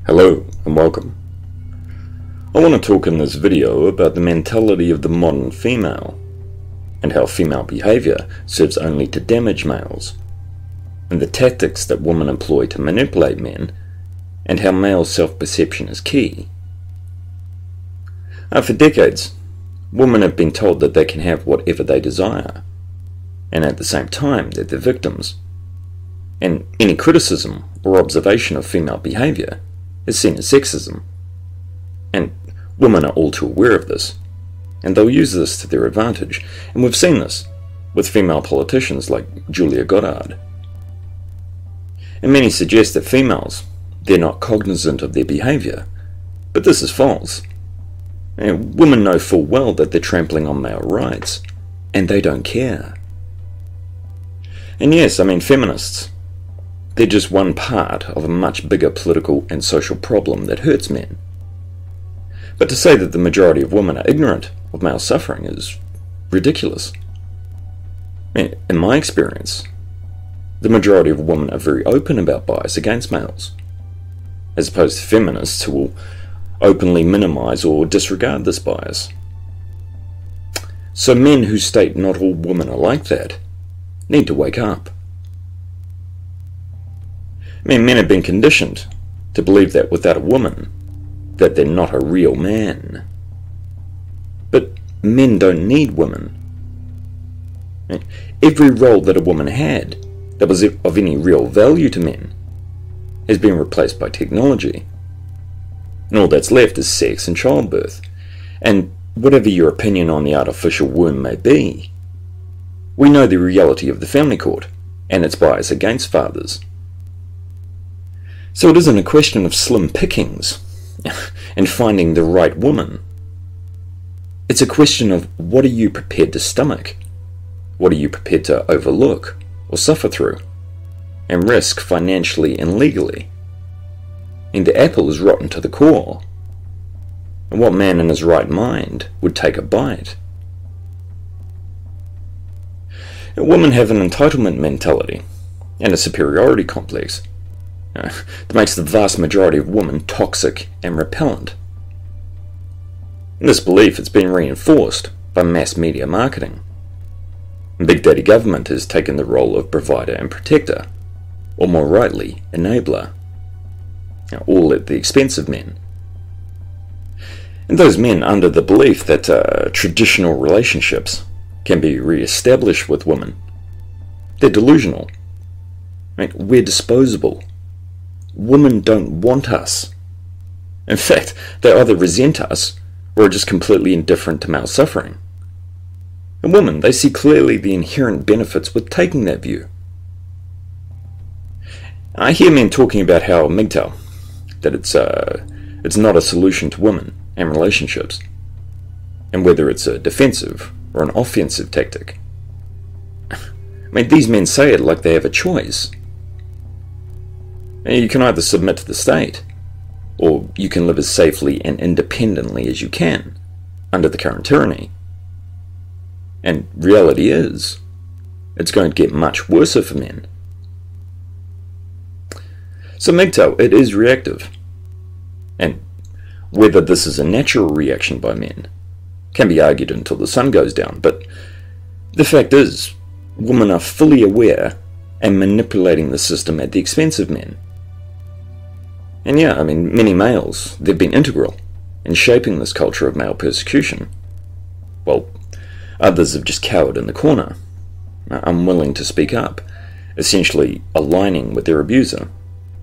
Hello and welcome. I want to talk in this video about the mentality of the modern female and how female behaviour serves only to damage males, and the tactics that women employ to manipulate men, and how male self-perception is key. For decades, women have been told that they can have whatever they desire, and at the same time that they're victims, and any criticism or observation of female behaviour is seen as sexism. And women are all too aware of this, and they'll use this to their advantage, and we've seen this with female politicians like Julia Gillard. And many suggest that females, they're not cognizant of their behaviour, but this is false. And women know full well that they're trampling on male rights, and they don't care. And yes, feminists, they're just one part of a much bigger political and social problem that hurts men. But to say that the majority of women are ignorant of male suffering is ridiculous. In my experience, the majority of women are very open about bias against males, as opposed to feminists who will openly minimise or disregard this bias. So men who state not all women are like that need to wake up. Men have been conditioned to believe that without a woman, that they're not a real man. But men don't need women. Every role that a woman had that was of any real value to men has been replaced by technology. And all that's left is sex and childbirth. And whatever your opinion on the artificial womb may be, we know the reality of the family court and its bias against fathers. So it isn't a question of slim pickings and finding the right woman. It's a question of what are you prepared to stomach? What are you prepared to overlook or suffer through and risk financially and legally? And the apple is rotten to the core. And what man in his right mind would take a bite? Women have an entitlement mentality and a superiority complex that makes the vast majority of women toxic and repellent. This belief has been reinforced by mass media marketing. Big Daddy government has taken the role of provider and protector, or more rightly, enabler, all at the expense of men. And those men under the belief that traditional relationships can be re-established with women, they're delusional. We're disposable. Women don't want us. In fact, they either resent us or are just completely indifferent to male suffering. And women, they see clearly the inherent benefits with taking that view. I hear men talking about how MGTOW, that it's not a solution to women and relationships, and whether it's a defensive or an offensive tactic. These men say it like they have a choice. You can either submit to the state, or you can live as safely and independently as you can under the current tyranny. And reality is, it's going to get much worse for men. So MGTOW, it is reactive. And whether this is a natural reaction by men can be argued until the sun goes down, but the fact is, women are fully aware and manipulating the system at the expense of men. And many males, they've been integral in shaping this culture of male persecution. While others have just cowered in the corner, unwilling to speak up, essentially aligning with their abuser.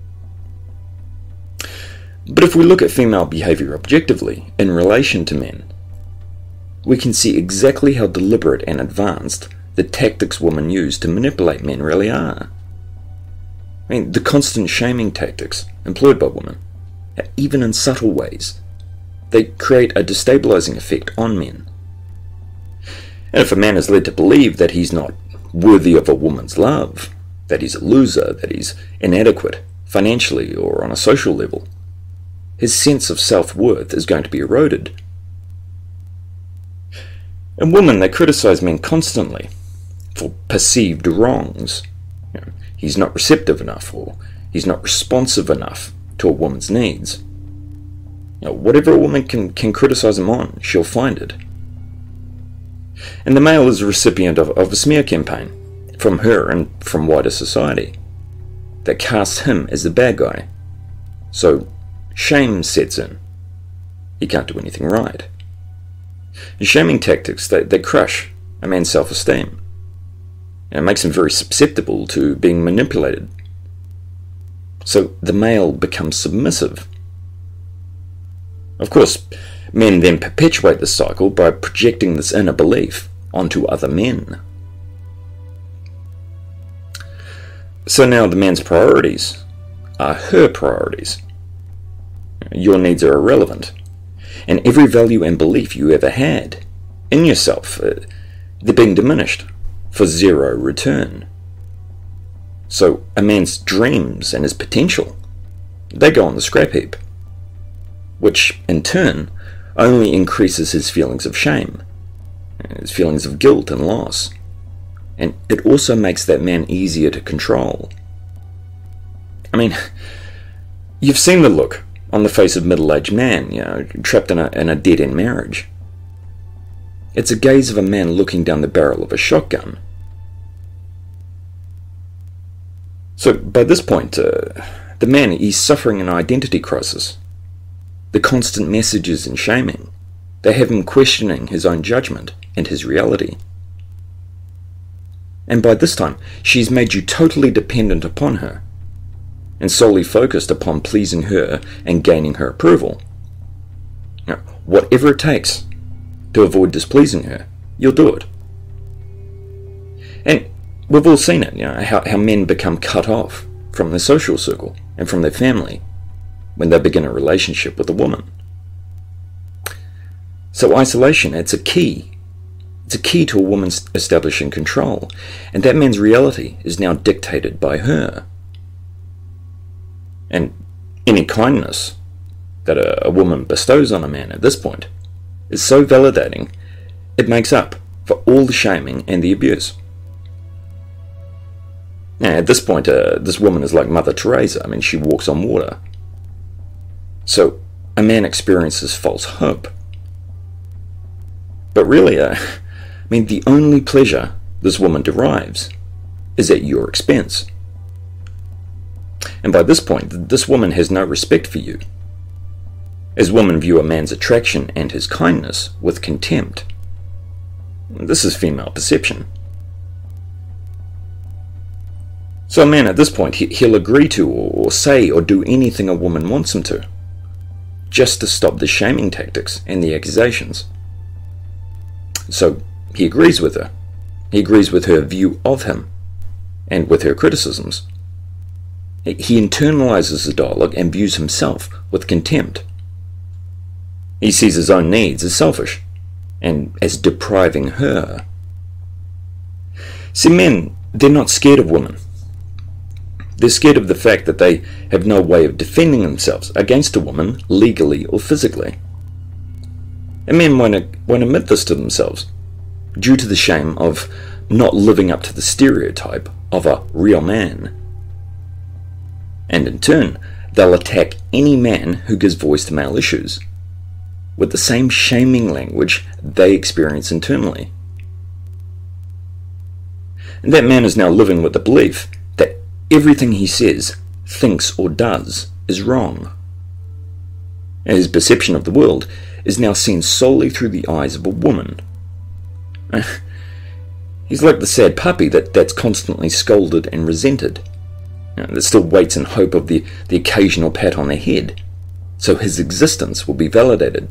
But if we look at female behaviour objectively in relation to men, we can see exactly how deliberate and advanced the tactics women use to manipulate men really are. The constant shaming tactics employed by women, even in subtle ways, they create a destabilizing effect on men. And if a man is led to believe that he's not worthy of a woman's love, that he's a loser, that he's inadequate financially or on a social level, his sense of self-worth is going to be eroded. And women, they criticize men constantly for perceived wrongs. He's not receptive enough, or he's not responsive enough, to a woman's needs. Whatever a woman can criticize him on, she'll find it. And the male is a recipient of a smear campaign from her and from wider society that casts him as the bad guy. So shame sets in. He can't do anything right. And shaming tactics, they crush a man's self-esteem. And it makes him very susceptible to being manipulated. So the male becomes submissive. Of course, men then perpetuate this cycle by projecting this inner belief onto other men. So now the man's priorities are her priorities. Your needs are irrelevant, and every value and belief you ever had in yourself, they're being diminished for zero return. So a man's dreams and his potential, they go on the scrap heap, which in turn only increases his feelings of shame, his feelings of guilt and loss, and it also makes that man easier to control. I mean, you've seen the look on the face of a middle-aged man, trapped in a dead-end marriage. It's a gaze of a man looking down the barrel of a shotgun. So by this point, the man, he's suffering an identity crisis. The constant messages and shaming, they have him questioning his own judgment and his reality. And by this time, she's made you totally dependent upon her, and solely focused upon pleasing her and gaining her approval. Now, whatever it takes to avoid displeasing her, you'll do it. And we've all seen it, how men become cut off from their social circle and from their family when they begin a relationship with a woman. So isolation, it's a key. It's a key to a woman establishing control, and that man's reality is now dictated by her. And any kindness that a woman bestows on a man at this point is so validating, it makes up for all the shaming and the abuse. Now, at this point, this woman is like Mother Teresa. I mean, she walks on water. So a man experiences false hope. But really, the only pleasure this woman derives is at your expense. And by this point, this woman has no respect for you, as women view a man's attraction and his kindness with contempt. This is female perception. So a man at this point, he'll agree to or say or do anything a woman wants him to, just to stop the shaming tactics and the accusations. So he agrees with her. He agrees with her view of him and with her criticisms. He internalizes the dialogue and views himself with contempt. He sees his own needs as selfish and as depriving her. See, men, they're not scared of women. They're scared of the fact that they have no way of defending themselves against a woman legally or physically. And men won't admit this to themselves due to the shame of not living up to the stereotype of a real man. And in turn, they'll attack any man who gives voice to male issues with the same shaming language they experience internally. And that man is now living with the belief that everything he says, thinks, or does is wrong. And his perception of the world is now seen solely through the eyes of a woman. He's like the sad puppy that's constantly scolded and resented, that still waits in hope of the occasional pat on the head, so his existence will be validated.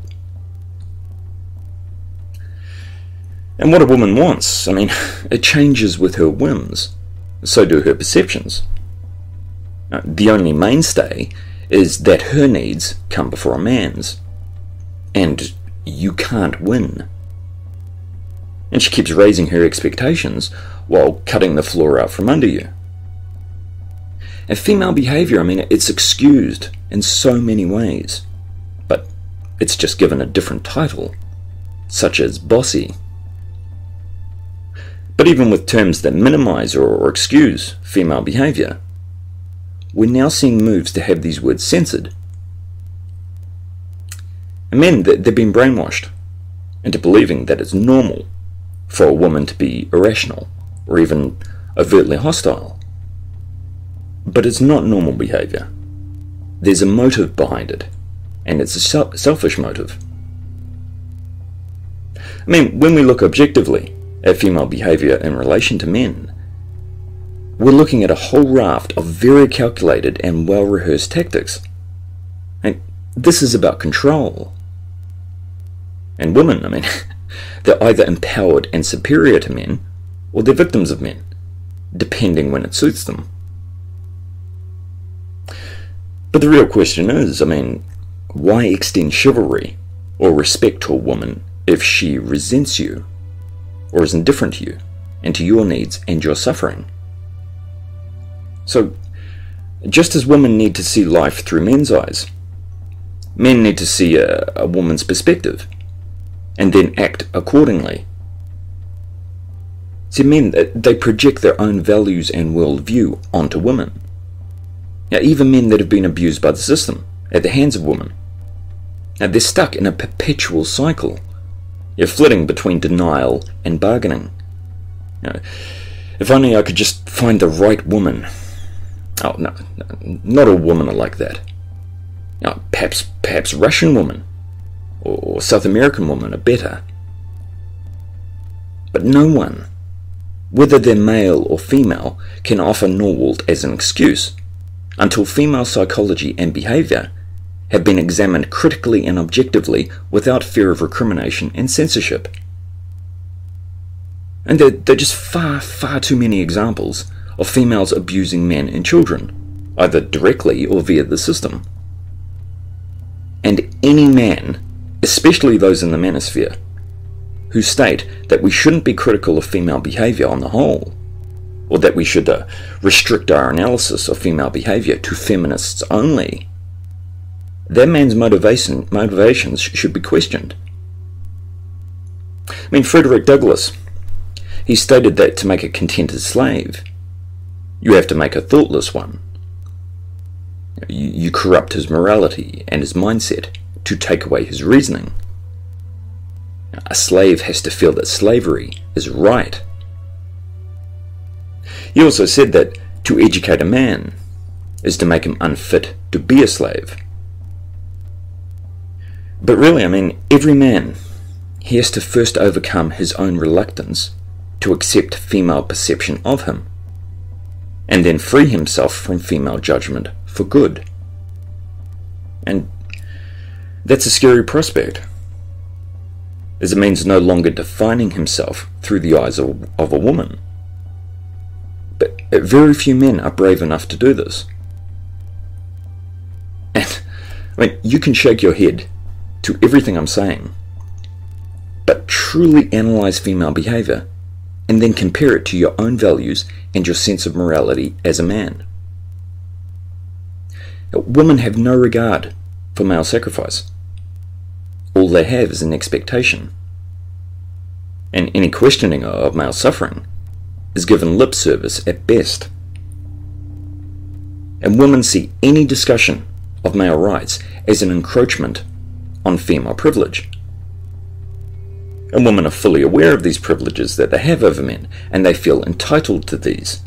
And what a woman wants, it changes with her whims, so do her perceptions. The only mainstay is that her needs come before a man's, and you can't win. And she keeps raising her expectations while cutting the floor out from under you. And female behaviour, it's excused in so many ways, but it's just given a different title, such as bossy. But even with terms that minimize or excuse female behaviour, we're now seeing moves to have these words censored. And men, they've been brainwashed into believing that it's normal for a woman to be irrational or even overtly hostile. But it's not normal behaviour. There's a motive behind it, and it's a selfish motive. I mean, when we look objectively at female behaviour in relation to men, we're looking at a whole raft of very calculated and well-rehearsed tactics. And this is about control. And women, I mean, they're either empowered and superior to men, or they're victims of men, depending when it suits them. But the real question is, I mean, why extend chivalry or respect to a woman if she resents you, or is indifferent to you, and to your needs and your suffering? So, just as women need to see life through men's eyes, men need to see a woman's perspective, and then act accordingly. See, men, they project their own values and worldview onto women. Now, even men that have been abused by the system at the hands of women, now they're stuck in a perpetual cycle. You're flitting between denial and bargaining. Now, if only I could just find the right woman. Oh, no, not all women are like that. Now, perhaps Russian women or South American women are better. But no one, whether they're male or female, can offer Norwald as an excuse until female psychology and behaviour have been examined critically and objectively without fear of recrimination and censorship. And there are just far too many examples of females abusing men and children, either directly or via the system. And any man, especially those in the manosphere, who state that we shouldn't be critical of female behaviour on the whole, or that we should restrict our analysis of female behaviour to feminists only, that man's motivations should be questioned. I mean, Frederick Douglass, he stated that to make a contented slave, you have to make a thoughtless one. You corrupt his morality and his mindset to take away his reasoning. A slave has to feel that slavery is right. He also said that to educate a man is to make him unfit to be a slave. But really, I mean, every man, he has to first overcome his own reluctance to accept female perception of him, and then free himself from female judgment for good. And that's a scary prospect, as it means no longer defining himself through the eyes of a woman. But very few men are brave enough to do this. And, I mean, you can shake your head to everything I'm saying, but truly analyze female behaviour and then compare it to your own values and your sense of morality as a man. Women have no regard for male sacrifice. All they have is an expectation. And any questioning of male suffering is given lip service at best. And women see any discussion of male rights as an encroachment on female privilege. And women are fully aware of these privileges that they have over men, and they feel entitled to these.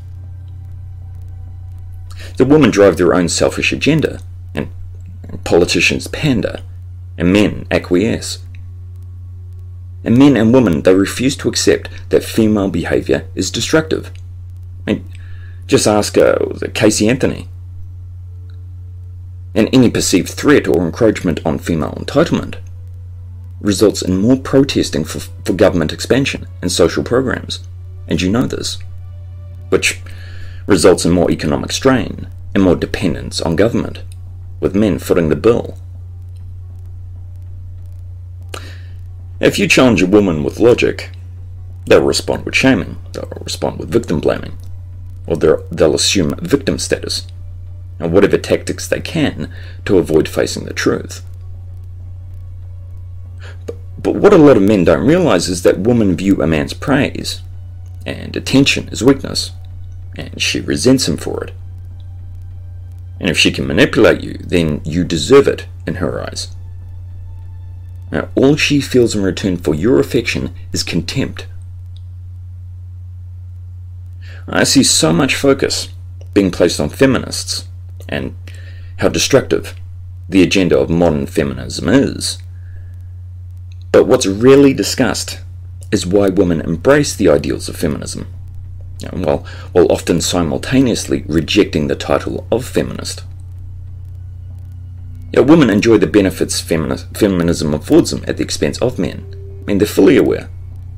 The women drive their own selfish agenda, and politicians pander, and men acquiesce. And men and women, they refuse to accept that female behaviour is destructive. I mean, just ask Casey Anthony. And any perceived threat or encroachment on female entitlement results in more protesting for government expansion and social programs, and you know this, which results in more economic strain and more dependence on government, with men footing the bill. If you challenge a woman with logic, they'll respond with shaming, they'll respond with victim blaming, or they'll assume victim status, and whatever tactics they can to avoid facing the truth. But what a lot of men don't realise is that women view a man's praise and attention as weakness, and she resents him for it. And if she can manipulate you, then you deserve it in her eyes. Now, all she feels in return for your affection is contempt. I see so much focus being placed on feminists and how destructive the agenda of modern feminism is. But what's rarely discussed is why women embrace the ideals of feminism, while often simultaneously rejecting the title of feminist. Women enjoy the benefits feminism affords them at the expense of men. I mean, they're fully aware.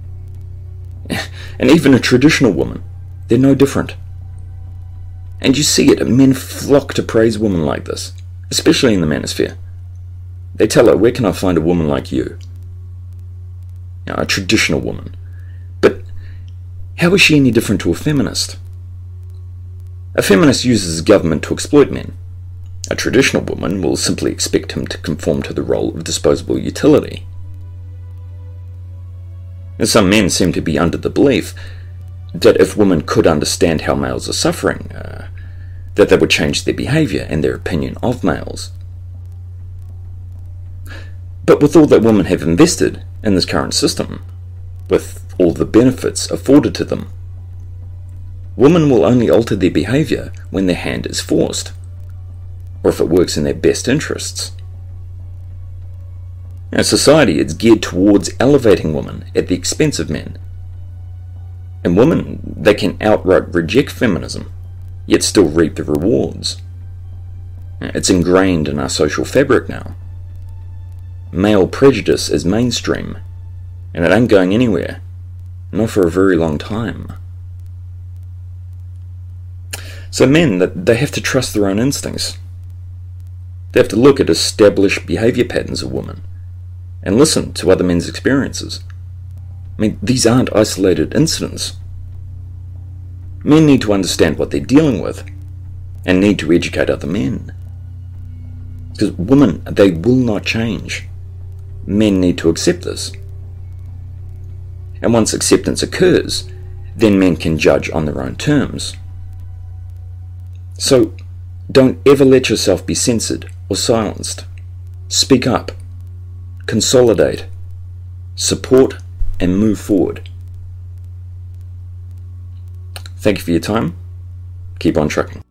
And even a traditional woman, they're no different. And you see it, men flock to praise women like this, especially in the manosphere. They tell her, where can I find a woman like you? A traditional woman. But how is she any different to a feminist? A feminist uses government to exploit men. A traditional woman will simply expect him to conform to the role of disposable utility. And some men seem to be under the belief that if women could understand how males are suffering, that they would change their behaviour and their opinion of males. But with all that women have invested in this current system, with all the benefits afforded to them, women will only alter their behaviour when their hand is forced, or if it works in their best interests. Now, society is geared towards elevating women at the expense of men. And women, they can outright reject feminism, yet still reap the rewards. It's ingrained in our social fabric now. Male prejudice is mainstream, and it ain't going anywhere, not for a very long time. So men, they have to trust their own instincts. They have to look at established behaviour patterns of women, and listen to other men's experiences. I mean, these aren't isolated incidents. Men need to understand what they're dealing with, and need to educate other men. Because women, they will not change. Men need to accept this. And once acceptance occurs, then men can judge on their own terms. So, don't ever let yourself be censored or silenced. Speak up, consolidate, support, and move forward. Thank you for your time. Keep on trucking.